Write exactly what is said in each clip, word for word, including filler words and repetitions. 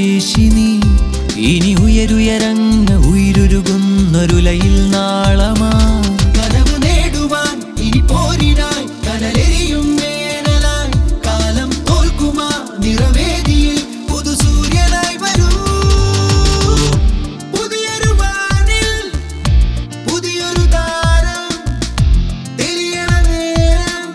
വീശി നീ ഇനി ഉയരുയരങ്ങ് ഉയരുരുകുന്നൊരുലയിൽ നാളമാ കനവ് നേടുവാൻ ഇനി പോരിനായി കനലെരിയും വേനലായി കാലം തോൽക്കുമാ നിറവേദിയിൽ പുതുസൂര്യനായി വരൂ പുതിയൊരു വാനിൽ പുതിയൊരു താരം തെളിയണ നേരം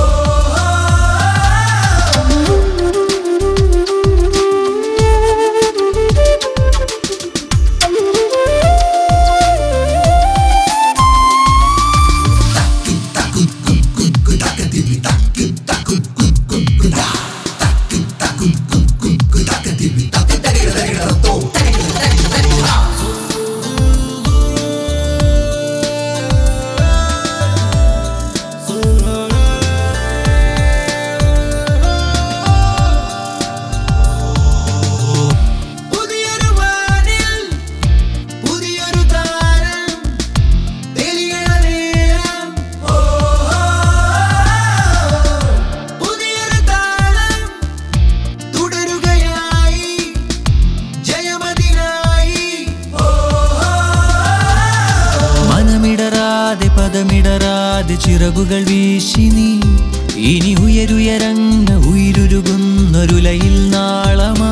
പുതിയൊരു വാനിൽ പുതിയൊരു താരം തെളിയണ നേരം പുതിയൊരു താരം തുടരുകയായി ജയമതിനായി മനമിടറാതെ പദമിടറാതെ ചിറകുകൾ വീശി നീ ഇനി ഉയരുയരങ്ങ് ഉയരുരുകുന്നൊരുലയിൽ നാളമാ